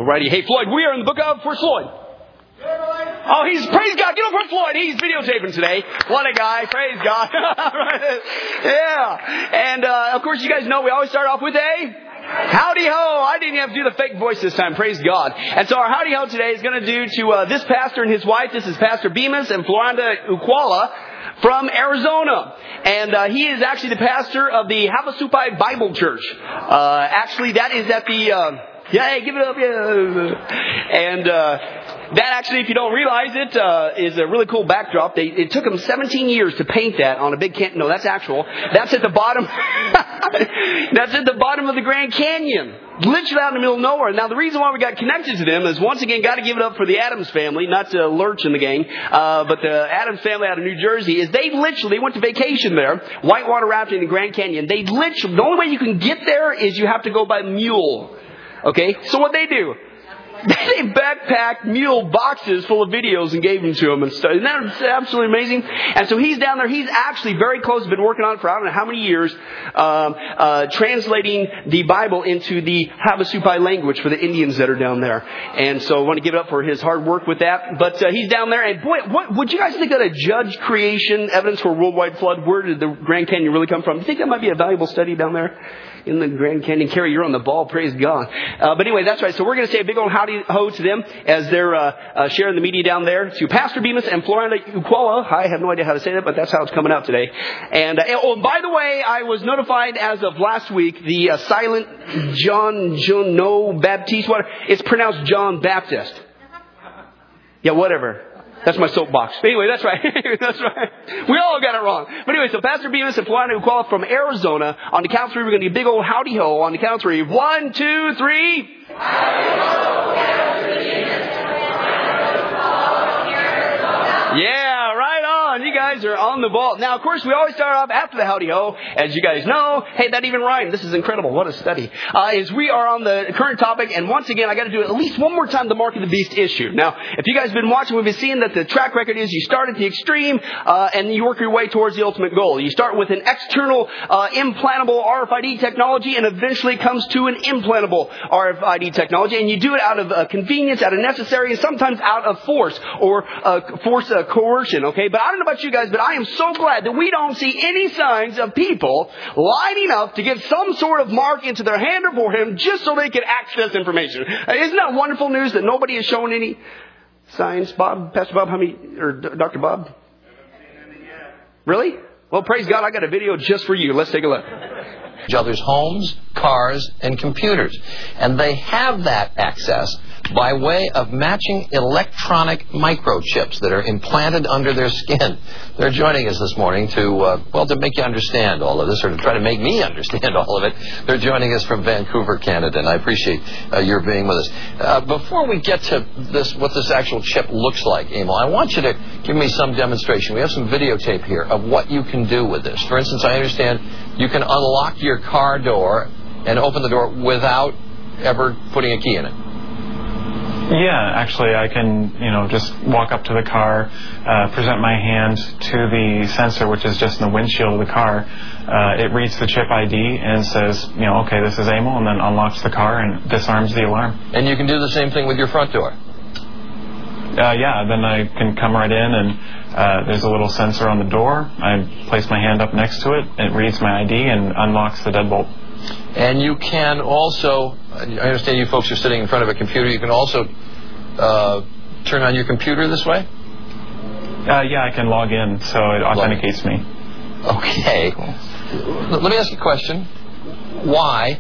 Alrighty. Hey, Floyd, we are in the book of... Where's Floyd? Oh, praise God. Get over Floyd. He's videotaping today. What a guy. Praise God. Yeah. And, of course, you guys know we always start off with a... Howdy ho! I didn't have to do the fake voice this time. Praise God. And so our howdy ho today is going to do to this pastor and his wife. This is Pastor Bemis and Floranda Ukwala from Arizona. And he is actually the pastor of the Havasupai Bible Church. Actually, that is at the... yeah, hey, give it up. Yeah. And... that actually, if you don't realize it, is a really cool backdrop. It took them 17 years to paint that on a big canyon. No, that's actual. That's at the bottom. That's at the bottom of the Grand Canyon. Literally out in the middle of nowhere. Now, the reason why we got connected to them is, once again, got to give it up for the Adams family, not to Lurch and the gang, but the Adams family out of New Jersey, is they literally went to vacation there, whitewater rafting in the Grand Canyon. The only way you can get there is you have to go by mule. Okay? So what they do? They backpacked mule boxes full of videos and gave them to him and stuff. Isn't that absolutely amazing? And so he's down there. He's actually very close. Been working on it for I don't know how many years, translating the Bible into the Havasupai language for the Indians that are down there. And so I want to give it up for his hard work with that. But he's down there. And boy, what would you guys think that a judge creation evidence for a worldwide flood? Where did the Grand Canyon really come from? Do you think that might be a valuable study down there in the Grand Canyon? Carrie, you're on the ball. Praise God. But anyway, that's right. So we're going to say a big old howdy ho to them as they're sharing the media down there. To Pastor Bemis and Floranda Ukwala. I have no idea how to say that, but that's how it's coming out today. And by the way, I was notified as of last week, the silent John Baptiste. It's pronounced John Baptist. Yeah, whatever. That's my soapbox. But anyway, that's right. That's right. We all got it wrong. But anyway, so Pastor Bemis and Florida Ukwala from Arizona. On the count of three, we're going to do a big old howdy ho. On the count of three. 1, 2, 3. Yeah, right on. You guys are on the ball. Now, of course, we always start off after the howdy ho. As you guys know, hey, that even rhymed. This is incredible. What a study. Is we are on the current topic. And once again, I got to do it at least one more time, the Mark of the Beast issue. Now, if you guys have been watching, we've been seeing that the track record is you start at the extreme and you work your way towards the ultimate goal. You start with an external implantable RFID technology and eventually comes to an implantable RFID technology. And you do it out of convenience, out of necessary, and sometimes out of force or coercion. Okay, but I don't know about you guys, but I am so glad that we don't see any signs of people lining up to get some sort of mark into their hand or forehead just so they can access information. Isn't that wonderful news that nobody has shown any signs? Bob, Pastor Bob, or Dr. Bob? Really? Well, praise God, I got a video just for you. Let's take a look. Each other's homes, cars, and computers. And they have that access by way of matching electronic microchips that are implanted under their skin. They're joining us this morning to make you understand all of this, or to try to make me understand all of it. They're joining us from Vancouver, Canada, and I appreciate your being with us. Before we get to what this actual chip looks like, Emil, I want you to give me some demonstration. We have some videotape here of what you can do with this. For instance, I understand you can unlock your car door and open the door without ever putting a key in it. Yeah, actually, I can, just walk up to the car, present my hand to the sensor, which is just in the windshield of the car. It reads the chip ID and says, okay, this is Emil, and then unlocks the car and disarms the alarm. And you can do the same thing with your front door? Yeah, then I can come right in, and there's a little sensor on the door. I place my hand up next to it. It reads my ID and unlocks the deadbolt. And you can also, I understand you folks are sitting in front of a computer, you can also turn on your computer this way? Yeah, I can log in, so it authenticates me. Okay. Let me ask you a question. Why?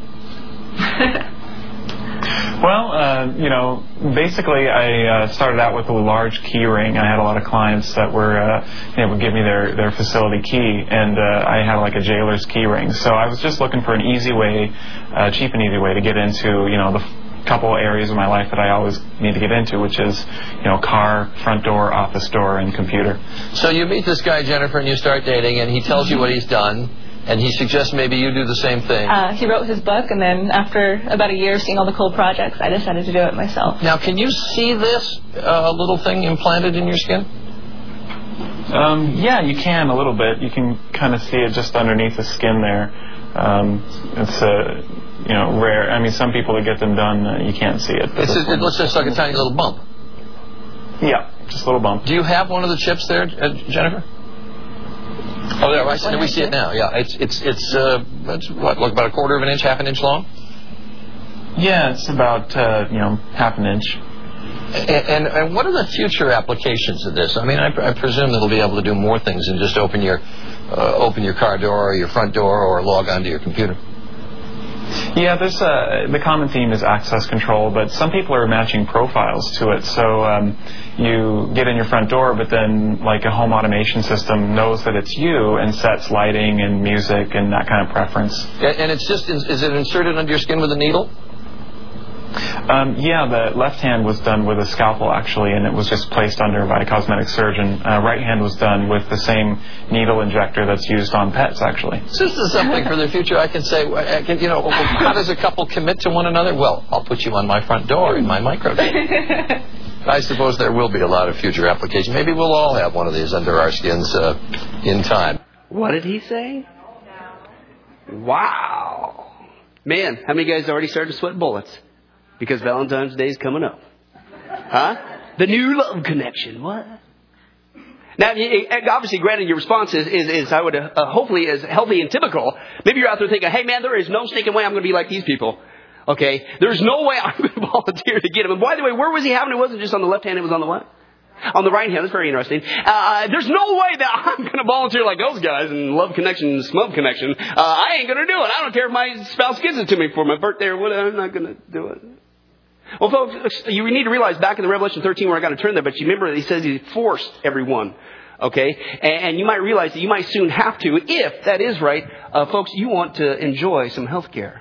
Well, basically I started out with a large key ring. I had a lot of clients that would give me their facility key, and I had like a jailer's key ring. So I was just looking for an easy way, cheap and easy way to get into, the couple areas of my life that I always need to get into, which is, car, front door, office door, and computer. So you meet this guy, Jennifer, and you start dating, and he tells you what he's done. And he suggests maybe you do the same thing. He wrote his book, and then after about a year seeing all the cool projects, I decided to do it myself. Now, can you see this little thing implanted in your skin? Yeah, you can a little bit. You can kind of see it just underneath the skin there. It's rare. I mean, some people that get them done, you can't see it. It looks just like a tiny little bump. Yeah, just a little bump. Do you have one of the chips there, Jennifer? Oh, there. We see it now. Yeah, it's what, like about a quarter of an inch, half an inch long? Yeah, it's about half an inch. And what are the future applications of this? I mean, I presume it'll be able to do more things than just open your car door or your front door or log onto your computer. Yeah, there's the common theme is access control, but some people are matching profiles to it. So you get in your front door, but then like a home automation system knows that it's you and sets lighting and music and that kind of preference. And it's just, is it inserted under your skin with a needle? Yeah, the left hand was done with a scalpel, actually, and it was just placed under by a cosmetic surgeon. Right hand was done with the same needle injector that's used on pets, actually. So this is something for the future. I can say, how does a couple commit to one another? Well, I'll put you on my front door in my microchip. I suppose there will be a lot of future applications. Maybe we'll all have one of these under our skins in time. What did he say? Wow. Man, how many guys already started to sweat bullets? Because Valentine's Day is coming up. Huh? The new love connection. What? Now, obviously, granted, your response is I would hopefully is healthy and typical. Maybe you're out there thinking, hey, man, there is no stinking way I'm going to be like these people. Okay? There's no way I'm going to volunteer to get him. And by the way, where was he having it? It wasn't just on the left hand. It was on the what? On the right hand. That's very interesting. There's no way that I'm going to volunteer like those guys in love connection and smug connection. I ain't going to do it. I don't care if my spouse gives it to me for my birthday or whatever. I'm not going to do it. Well, folks, you need to realize back in the Revelation 13 where I got to turn there, but you remember he says he forced everyone. Okay? And you might realize that you might soon have to, if that is right, folks, you want to enjoy some health care.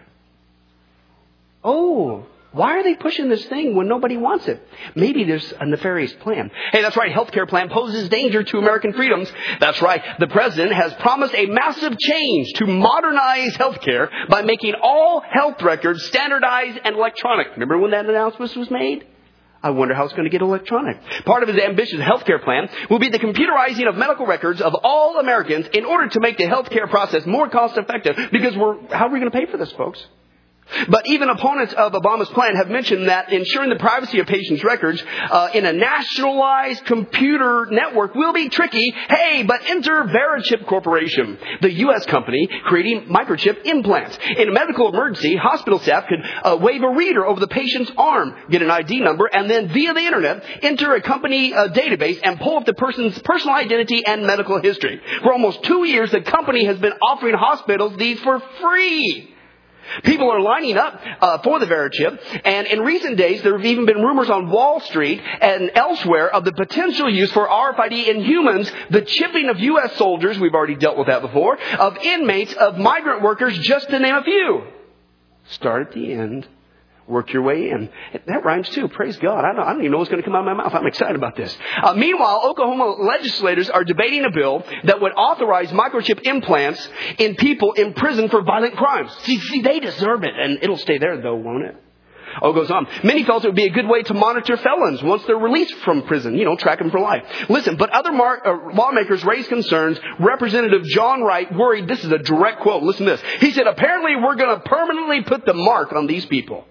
Oh, why are they pushing this thing when nobody wants it? Maybe there's a nefarious plan. Hey, that's right. Healthcare plan poses danger to American freedoms. That's right. The president has promised a massive change to modernize healthcare by making all health records standardized and electronic. Remember when that announcement was made? I wonder how it's going to get electronic. Part of his ambitious healthcare plan will be the computerizing of medical records of all Americans in order to make the healthcare process more cost effective. Because how are we going to pay for this, folks? But even opponents of Obama's plan have mentioned that ensuring the privacy of patients' records in a nationalized computer network will be tricky. Hey, but enter Verichip Corporation, the U.S. company creating microchip implants. In a medical emergency, hospital staff could wave a reader over the patient's arm, get an ID number, and then via the internet, enter a company database and pull up the person's personal identity and medical history. For almost 2 years, the company has been offering hospitals these for free. People are lining up for the Verichip, and in recent days there have even been rumors on Wall Street and elsewhere of the potential use for RFID in humans, the chipping of U.S. soldiers, we've already dealt with that before, of inmates, of migrant workers, just to name a few. Start at the end. Work your way in. That rhymes too. Praise God. I don't even know what's going to come out of my mouth. I'm excited about this. Meanwhile, Oklahoma legislators are debating a bill that would authorize microchip implants in people in prison for violent crimes. See, they deserve it. And it'll stay there, though, won't it? Oh, it goes on. Many felt it would be a good way to monitor felons once they're released from prison. Track them for life. Listen, but other lawmakers raised concerns. Representative John Wright worried. This is a direct quote. Listen to this. He said, apparently we're going to permanently put the mark on these people.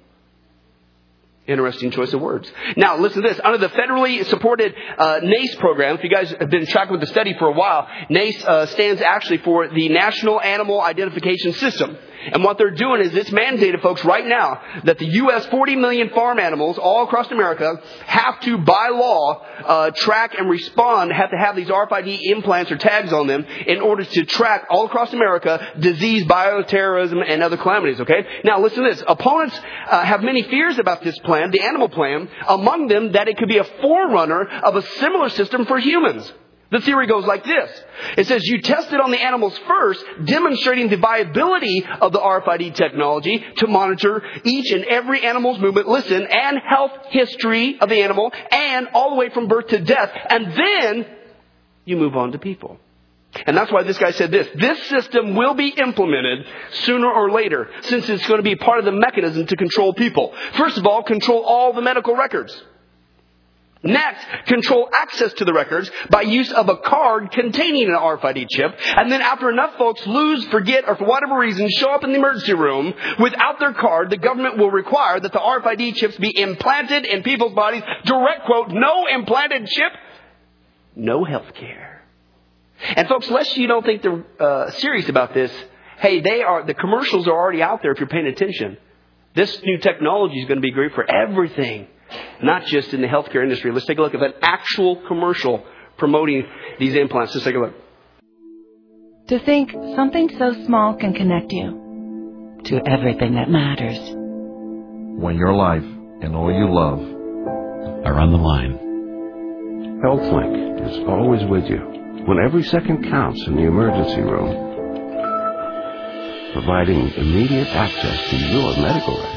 Interesting choice of words. Now, listen to this. Under the federally supported NACE program, if you guys have been tracking with the study for a while, NACE stands actually for the National Animal Identification System. And what they're doing is it's mandated, folks, right now that the U.S. 40 million farm animals all across America have to, by law, track and respond, have to have these RFID implants or tags on them in order to track all across America disease, bioterrorism, and other calamities, okay? Now, listen to this. Opponents have many fears about this plan, the animal plan, among them that it could be a forerunner of a similar system for humans. The theory goes like this. It says you test it on the animals first, demonstrating the viability of the RFID technology to monitor each and every animal's movement, listen, and health history of the animal, and all the way from birth to death. And then you move on to people. And that's why this guy said this. This system will be implemented sooner or later, since it's going to be part of the mechanism to control people. First of all, control all the medical records. Next, control access to the records by use of a card containing an RFID chip. And then after enough folks lose, forget, or for whatever reason show up in the emergency room without their card, the government will require that the RFID chips be implanted in people's bodies. Direct quote, no implanted chip, no health care. And folks, lest you don't think they're serious about this, hey, the commercials are already out there if you're paying attention. This new technology is going to be great for everything. Not just in the healthcare industry. Let's take a look at an actual commercial promoting these implants. Let's take a look. To think something so small can connect you to everything that matters. When your life and all you love are on the line. HealthLink is always with you when every second counts in the emergency room, providing immediate access to your medical records.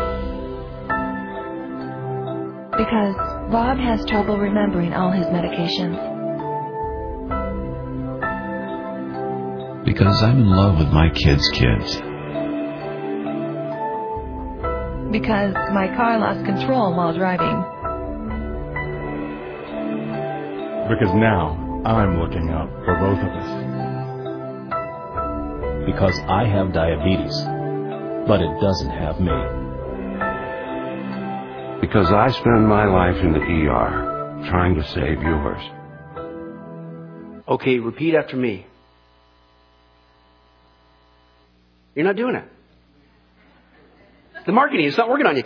Because Bob has trouble remembering all his medications. Because I'm in love with my kids' kids. Because my car lost control while driving. Because now I'm looking out for both of us. Because I have diabetes, but it doesn't have me. Because I spend my life in the ER trying to save yours. Okay, repeat after me. You're not doing it. The marketing is not working on you.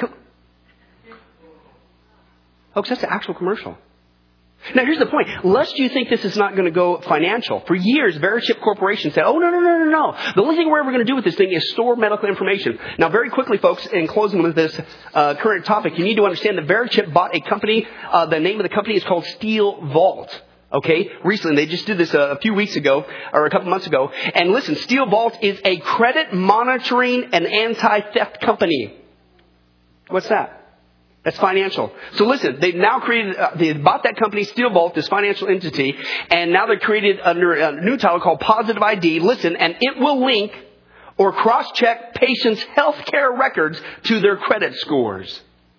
Folks, that's the actual commercial. Now, here's the point. Lest you think this is not going to go financial. For years, Verichip Corporation said, oh, no. The only thing we're ever going to do with this thing is store medical information. Now, very quickly, folks, in closing with this current topic, you need to understand that Verichip bought a company. The name of the company is called Steel Vault. Okay, recently, they just did this a few weeks ago, or a couple months ago. And listen, Steel Vault is a credit monitoring and anti-theft company. What's that? That's financial. So listen, they've now created, they bought that company, Steel Vault, this financial entity, and now they're created under a new title called Positive ID. Listen, and it will link or cross-check patients' healthcare records to their credit scores.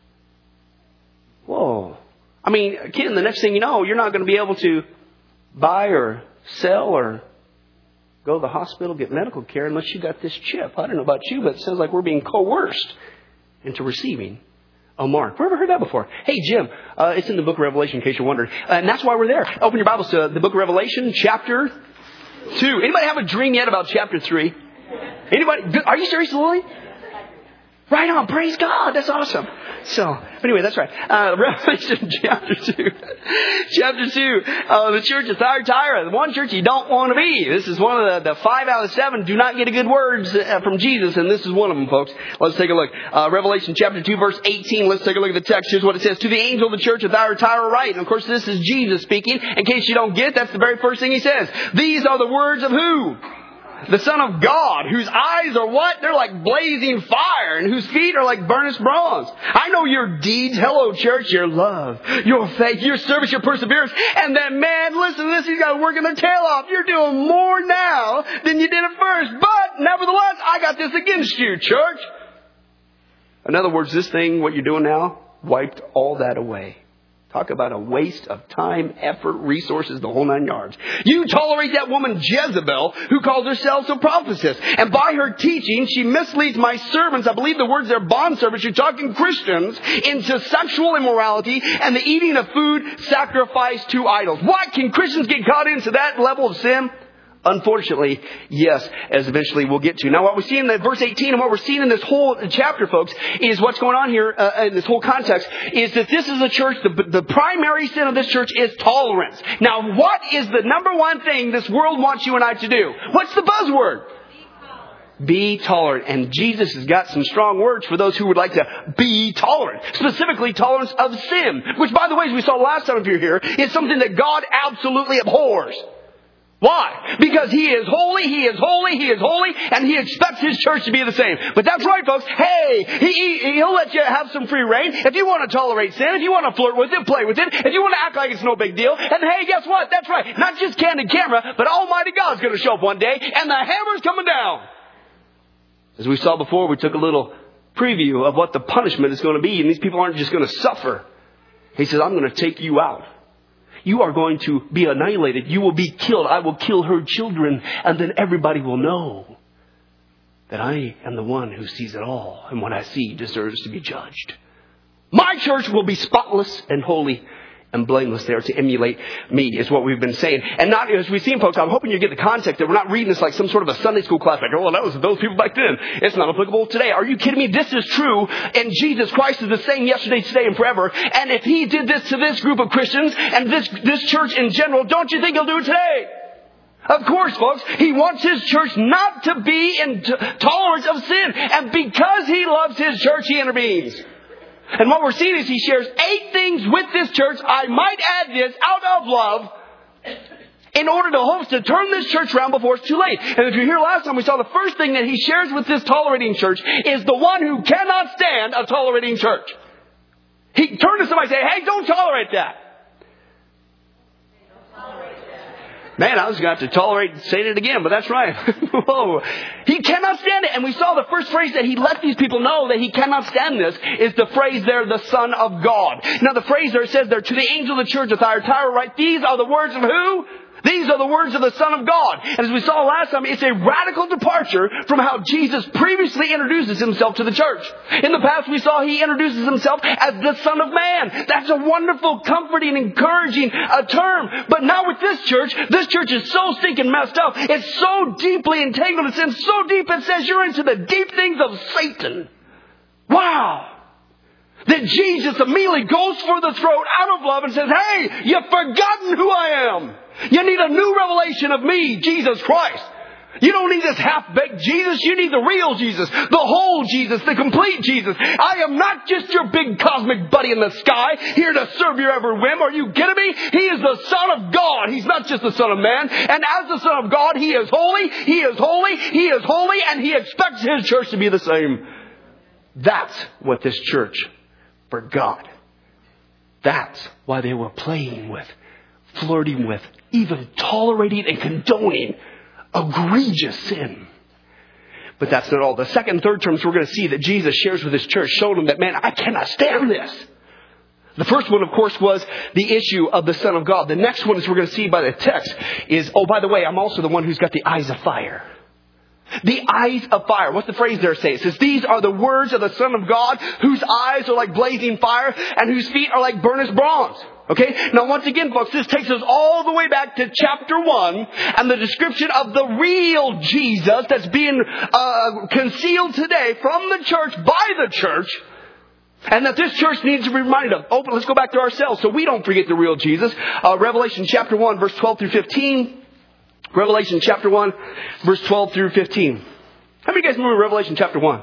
Whoa. I mean, kid, the next thing you know, you're not going to be able to buy or sell or go to the hospital, get medical care unless you got this chip. I don't know about you, but it sounds like we're being coerced into receiving a mark. Where ever heard that before? Hey, Jim, it's in the book of Revelation, in case you're wondering. And that's why we're there. Open your Bibles to the book of Revelation, chapter 2. Anybody have a dream yet about chapter 3? Anybody? Are you serious, Lily? Right on. Praise God. That's awesome. So, anyway, that's right. Revelation chapter 2. Chapter 2. The church of Thyatira. The one church you don't want to be. This is one of the 5 out of 7 do not get a good words from Jesus. And this is one of them, folks. Let's take a look. Revelation chapter 2, verse 18. Let's take a look at the text. Here's what it says. To the angel of the church of Thyatira write. And of course, this is Jesus speaking. In case you don't get it, that's the very first thing he says. These are the words of who? The Son of God, whose eyes are what? They're like blazing fire, and whose feet are like burnished bronze. I know your deeds. Hello, church. Your love, your faith, your service, your perseverance. And that man, listen to this, he's got working their tail off. You're doing more now than you did at first. But nevertheless, I got this against you, church. In other words, this thing, what you're doing now, wiped all that away. Talk about a waste of time, effort, resources, the whole 9 yards. You tolerate that woman Jezebel, who calls herself a prophetess. And by her teaching, she misleads my servants. I believe the words are bondservants. You're talking Christians into sexual immorality and the eating of food sacrificed to idols. What? Can Christians get caught into that level of sin? Unfortunately, yes, as eventually we'll get to. Now, what we see in the verse 18 and what we're seeing in this whole chapter, folks, is what's going on here in this whole context is that this is a church, the primary sin of this church is tolerance. Now, what is the number one thing this world wants you and I to do? What's the buzzword? Be tolerant. And Jesus has got some strong words for those who would like to be tolerant. Specifically, tolerance of sin. Which, by the way, as we saw last time if you're here, is something that God absolutely abhors. Why? Because He is holy, He is holy, He is holy, and He expects His church to be the same. But that's right, folks. Hey, He'll let you have some free reign. If you want to tolerate sin, if you want to flirt with it, play with it, if you want to act like it's no big deal, and hey, guess what? That's right. Not just candid camera, but Almighty God's going to show up one day, and the hammer's coming down. As we saw before, we took a little preview of what the punishment is going to be, and these people aren't just going to suffer. He says, I'm going to take you out. You are going to be annihilated. You will be killed. I will kill her children. And then everybody will know that I am the one who sees it all. And what I see deserves to be judged. My church will be spotless and holy and blameless there to emulate me, is what we've been saying. And not, as we've seen, folks, I'm hoping you get the context that we're not reading this like some sort of a Sunday school class. Like, oh, well, that was those people back then. It's not applicable today. Are you kidding me? This is true. And Jesus Christ is the same yesterday, today, and forever. And if He did this to this group of Christians and this church in general, don't you think He'll do it today? Of course, folks, He wants His church not to be in tolerance of sin. And because He loves His church, He intervenes. And what we're seeing is He shares 8 things with this church. I might add this out of love in order to hope to turn this church around before it's too late. And if you're here last time, we saw the first thing that He shares with this tolerating church is the one who cannot stand a tolerating church. He turned to somebody and said, hey, don't tolerate that. Man, I was going to have to tolerate saying it again, but that's right. Whoa. He cannot stand it. And we saw the first phrase that He let these people know that He cannot stand this is the phrase there, the Son of God. Now the phrase there says there, to the angel of the church of Thyatira write, these are the words of who? These are the words of the Son of God. And as we saw last time, it's a radical departure from how Jesus previously introduces Himself to the church. In the past, we saw He introduces Himself as the Son of Man. That's a wonderful, comforting, encouraging term. But now with this church is so stinking messed up. It's so deeply entangled in sin, so deep it says you're into the deep things of Satan. Wow. That Jesus immediately goes for the throat out of love and says, hey, you've forgotten who I am. You need a new revelation of me, Jesus Christ. You don't need this half-baked Jesus. You need the real Jesus, the whole Jesus, the complete Jesus. I am not just your big cosmic buddy in the sky here to serve your every whim. Are you kidding me? He is the Son of God. He's not just the Son of Man. And as the Son of God, He is holy. He is holy. He is holy. And He expects His church to be the same. That's what this church forgot. That's why they were playing with, flirting with, even tolerating and condoning egregious sin. But that's not all. The second and third terms we're going to see that Jesus shares with His church showed them that, man, I cannot stand this. The first one, of course, was the issue of the Son of God. The next one, as we're going to see by the text, is, oh, by the way, I'm also the one who's got the eyes of fire. The eyes of fire. What's the phrase there say? It says, these are the words of the Son of God, whose eyes are like blazing fire and whose feet are like burnished bronze. Okay? Now, once again, folks, this takes us all the way back to chapter 1 and the description of the real Jesus that's being concealed today from the church by the church. And that this church needs to be reminded of. Oh, but let's go back to ourselves so we don't forget the real Jesus. Revelation chapter 1, verse 12 through 15. Revelation chapter 1, verse 12 through 15. How many of you guys remember Revelation chapter 1?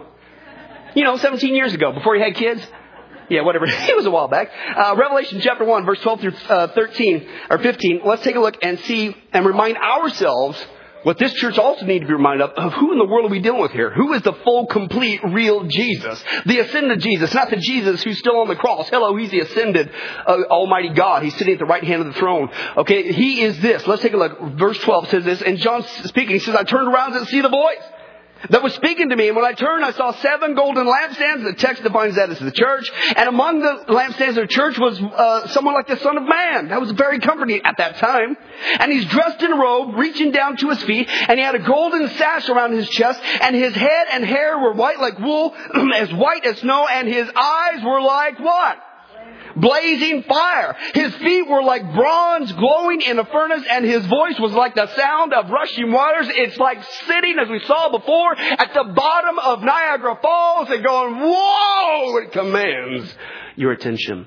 17 years ago, before you had kids. Yeah, whatever. It was a while back. Revelation chapter 1, verse 12 through 13 or 15. Let's take a look and see and remind ourselves what this church also needs to be reminded of who in the world are we dealing with here? Who is the full, complete, real Jesus? The ascended Jesus, not the Jesus who's still on the cross. Hello, He's the ascended Almighty God. He's sitting at the right hand of the throne. Okay, He is this. Let's take a look. Verse 12 says this, and John speaking, he says, I turned around and see the voice that was speaking to me. And when I turned, I saw 7 golden lampstands. The text defines that as the church. And among the lampstands of the church was someone like the Son of Man. That was very comforting at that time. And He's dressed in a robe, reaching down to His feet. And He had a golden sash around His chest. And His head and hair were white like wool, as white as snow. And His eyes were like what? Blazing fire. His feet were like bronze glowing in a furnace, and His voice was like the sound of rushing waters. It's like sitting, as we saw before, at the bottom of Niagara Falls and going, whoa! It commands your attention.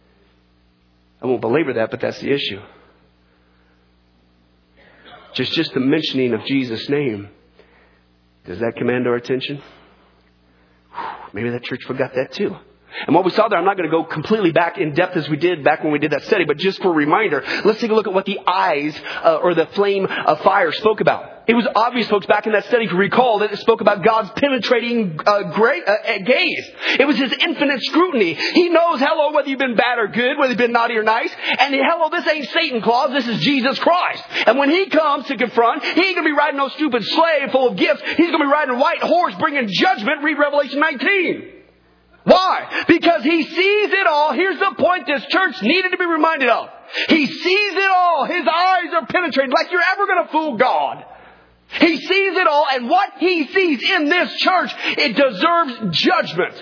I won't belabor that, but that's the issue. Just the mentioning of Jesus' name. Does that command our attention? Maybe that church forgot that too. And what we saw there, I'm not going to go completely back in depth as we did back when we did that study, but just for a reminder, let's take a look at what the eyes or the flame of fire spoke about. It was obvious, folks, back in that study, if you recall, that it spoke about God's penetrating gaze. It was His infinite scrutiny. He knows, hello, whether you've been bad or good, whether you've been naughty or nice. And hello, this ain't Satan Claus, this is Jesus Christ. And when He comes to confront, He ain't going to be riding no stupid slave full of gifts. He's going to be riding a white horse bringing judgment. Read Revelation 19. Why? Because He sees it all. Here's the point this church needed to be reminded of. He sees it all. His eyes are penetrated like you're ever going to fool God. He sees it all, and what He sees in this church, it deserves judgment.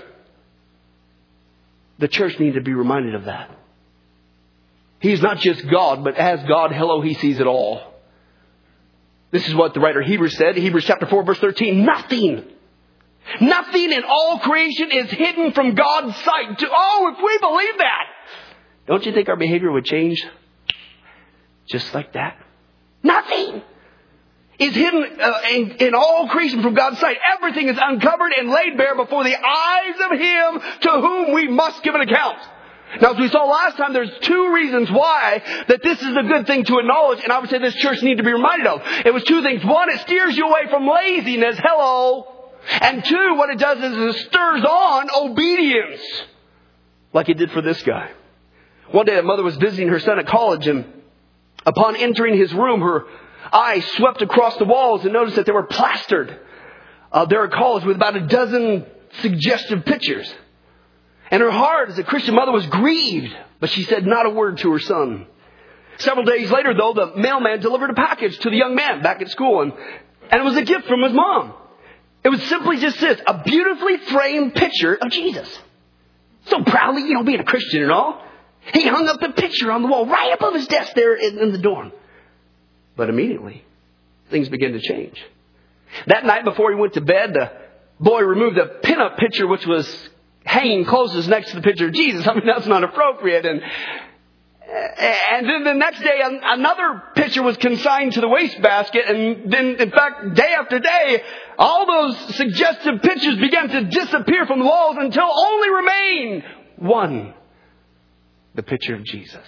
The church needs to be reminded of that. He's not just God, but as God, hello, He sees it all. This is what the writer of Hebrews said, Hebrews chapter 4, verse 13. Nothing in all creation is hidden from God's sight. If we believe that, don't you think our behavior would change just like that? Nothing is hidden in all creation from God's sight. Everything is uncovered and laid bare before the eyes of Him to whom we must give an account. Now, as we saw last time, there's two reasons why that this is a good thing to acknowledge, and I would say this church needs to be reminded of. It was two things. One, it steers you away from laziness. Hello. And two, what it does is it stirs on obedience. Like it did for this guy. One day a mother was visiting her son at college, and upon entering his room, her eye swept across the walls and noticed that they were plastered there at college with about a dozen suggestive pictures. And her heart as a Christian mother was grieved, but she said not a word to her son. Several days later, though, the mailman delivered a package to the young man back at school, and it was a gift from his mom. It was simply just this, a beautifully framed picture of Jesus. So proudly, being a Christian and all. He hung up the picture on the wall right above his desk there in the dorm. But immediately, things began to change. That night before he went to bed, the boy removed a pinup picture which was hanging closest next to the picture of Jesus. I mean, that's not appropriate. And then the next day, another picture was consigned to the wastebasket. And then, in fact, day after day, all those suggestive pictures began to disappear from the walls until only remained one, the picture of Jesus.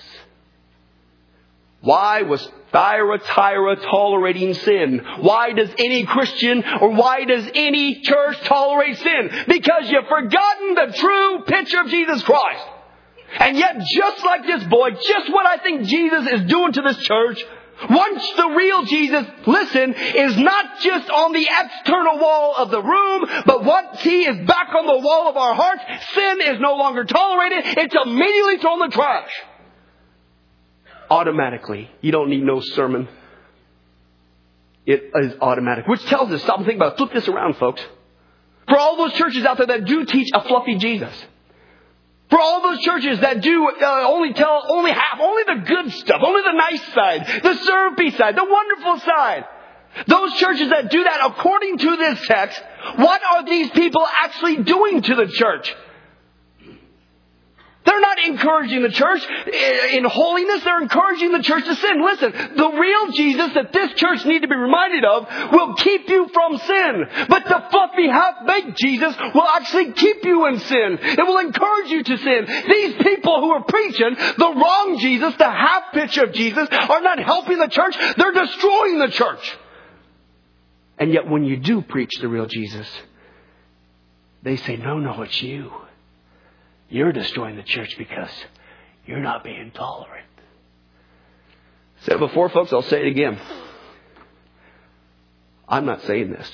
Why was Thyatira tolerating sin? Why does any Christian or why does any church tolerate sin? Because you've forgotten the true picture of Jesus Christ. And yet, just like this boy, just what I think Jesus is doing to this church, once the real Jesus, listen, is not just on the external wall of the room, but once He is back on the wall of our hearts, sin is no longer tolerated. It's immediately thrown in the trash. Automatically. You don't need no sermon. It is automatic. Which tells us, stop and think about it. Flip this around, folks. For all those churches out there that do teach a fluffy Jesus. For all those churches that do only the good stuff, only the nice side, the syrupy side, the wonderful side. Those churches that do that according to this text, what are these people actually doing to the church? They're not encouraging the church in holiness. They're encouraging the church to sin. Listen, the real Jesus that this church needs to be reminded of will keep you from sin. But the fluffy, half-baked Jesus will actually keep you in sin. It will encourage you to sin. These people who are preaching the wrong Jesus, the half picture of Jesus, are not helping the church. They're destroying the church. And yet when you do preach the real Jesus, they say, no, it's you. You're destroying the church because you're not being tolerant. Said it before, folks. I'll say it again. I'm not saying this.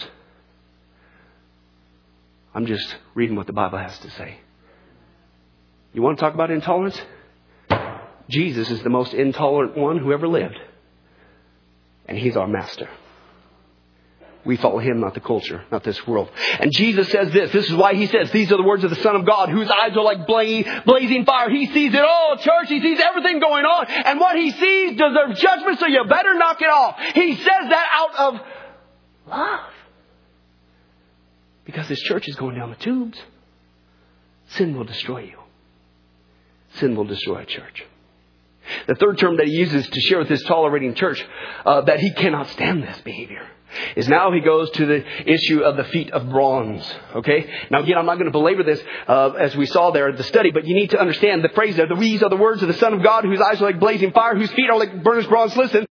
I'm just reading what the Bible has to say. You want to talk about intolerance? Jesus is the most intolerant one who ever lived. And He's our master. We follow Him, not the culture, not this world. And Jesus says this. This is why He says, these are the words of the Son of God, whose eyes are like blazing fire. He sees it all, church. He sees everything going on. And what He sees deserves judgment, so you better knock it off. He says that out of love. Because this church is going down the tubes. Sin will destroy you. Sin will destroy a church. The third term that He uses to share with this tolerating church, that He cannot stand this behavior, is now He goes to the issue of the feet of bronze. Okay? Now again, I'm not going to belabor this as we saw there at the study, but you need to understand the phrase there. These are the words of the Son of God, whose eyes are like blazing fire, whose feet are like burnished bronze. Listen.